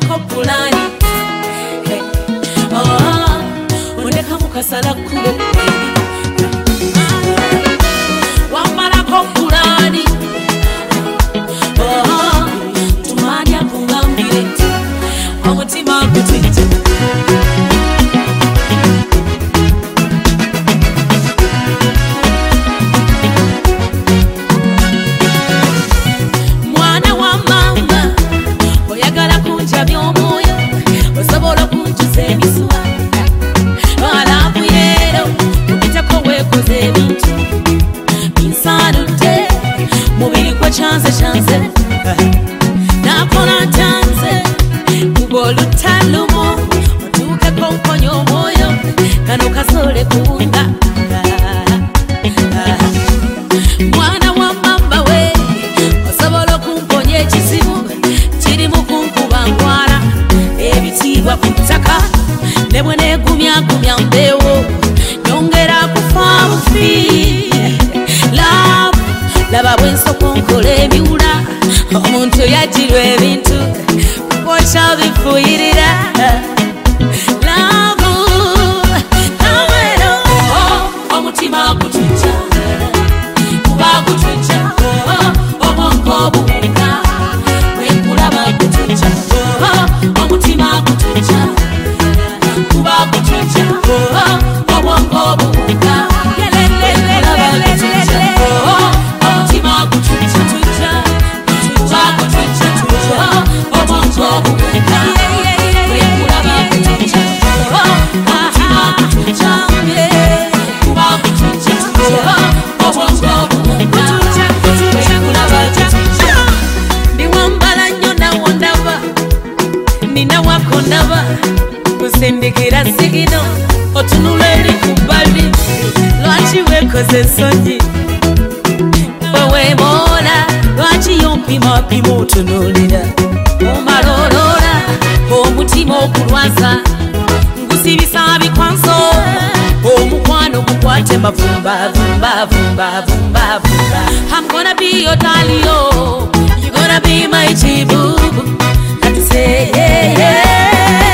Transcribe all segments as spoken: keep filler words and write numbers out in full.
kopulani oh ondeka mukasala kubo wamala kopulani oh tumanya kungambire omutima gutwite Chance chance nakona chance kubolu talumo otuke konkonyo moyo kano kasole kuunda mwana wa mamba we osobola kumponya ekizibu kiri mu kunkuba nkwala ebitibwa ku ttaka ne bwe negumya gumya mbeewo nyongera kufa bufi love laba bwensoko nkola ebiwula omuntu yagirwa ebintu bwokya bifuyirira lavu nawero omutima gutwita kuba gutwita obwonko obubuuka bwenkulaba gutwita omutima gutwita kuba gutwita obwonko obubuuka kusindikira sigino otunula eri kubbali lwaki wekoze ensonyi wewemola lwaki yompimapima otunulira omalolola omutima okulwaza ngusibisa bikwanso omukwano gukwate mavumba vumba vumba vumba vumba I'm gonna be your dalio, you gonna be my chibubu. I say yeah, yeah.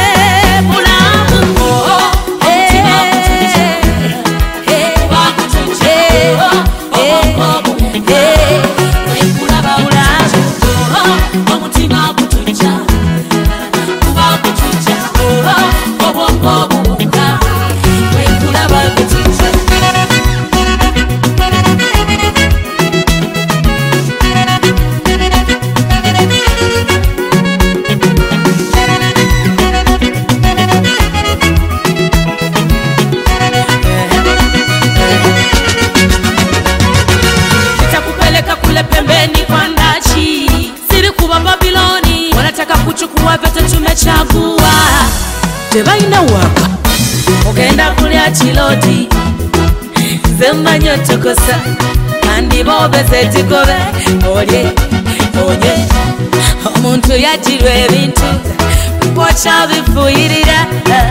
Kuchukua vyote tumechagua tebaina waka ogenda kulya chiloti zemanyo tukosa kandi bobe zetigobe olye olye omuntu yagirwa ebintu bwokya bifuyirira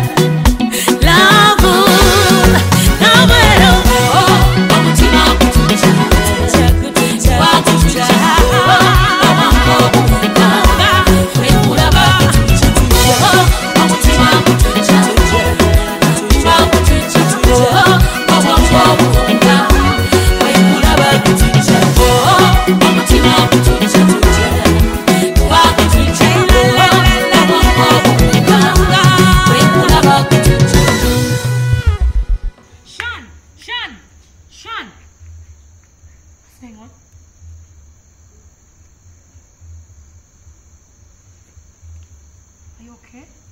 lavu nawero omutima gutwita gutwita Hang on. Are you okay?